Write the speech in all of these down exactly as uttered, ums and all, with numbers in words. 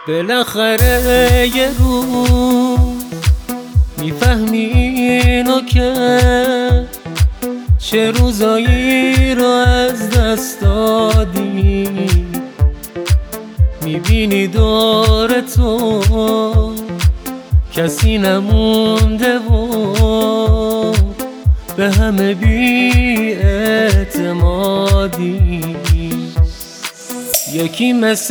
بالاخره یه روز میفهمی اینو که چه روزایی رو از دست دادی. میبینی دور تو کسی نمونده و به همه بی اعتمادی. یکی مثل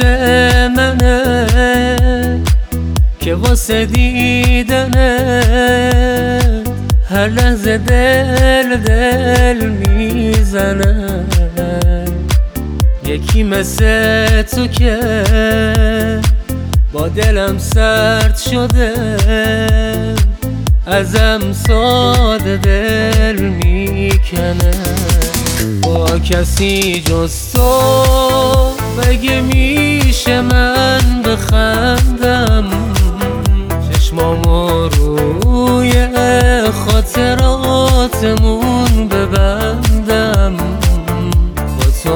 منه که واسه دیدنه هر لحظه دل دل میزنه. یکی مثل تو که با دلم سرد شده ازم ساده دل میکنه. با کسی جز تو بگه میشه من بخندم، چشمامو روی خاطراتمون ببندم. با تو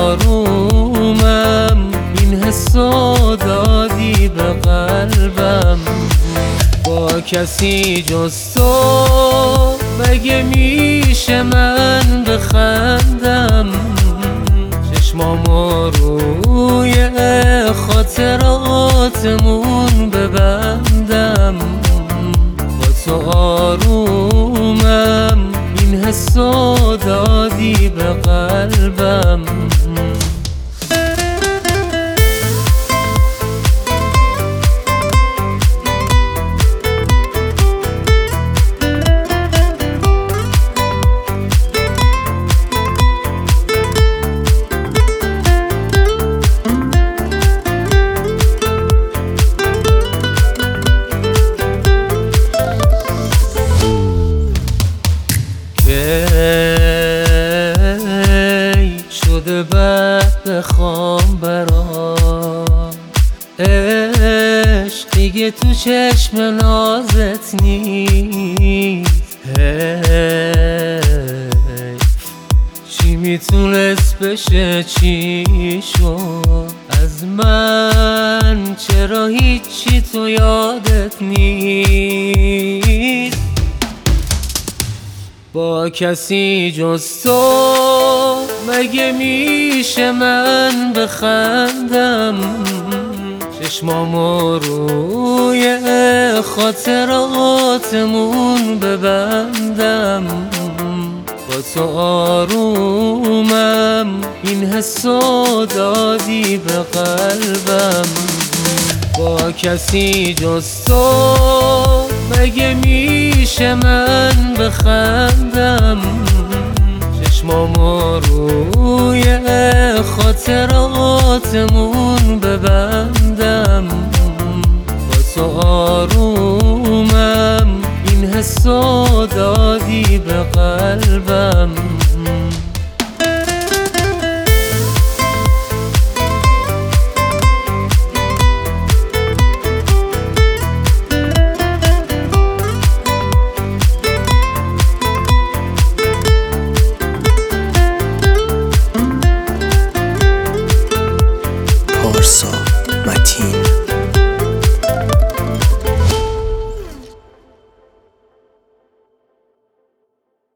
آرومم، این حسو دادی به قلبم. با کسی جز تو بگه میشه من بخندم، چشمامو روی خاطراتمون ببندم. با تو آرومم، این حسو دادی به قلبم. شده بعد بخوام برام عشق دیگه تو چشم نازت نیست. چی میتونست بشه چی شد از من، چرا هیچی تو یادت نیست. با کسی جز تو مگه میشه من بخندم، چشمامو روی خاطراتمون ببندم. با تو آرومم، این حسو دادی به قلبم. با کسی جز تو مگه میشه من بخندم، چشمامو روی خاطراتمون ببندم. با تو آرومم، این حسو دادی به قلبم. پارسا متین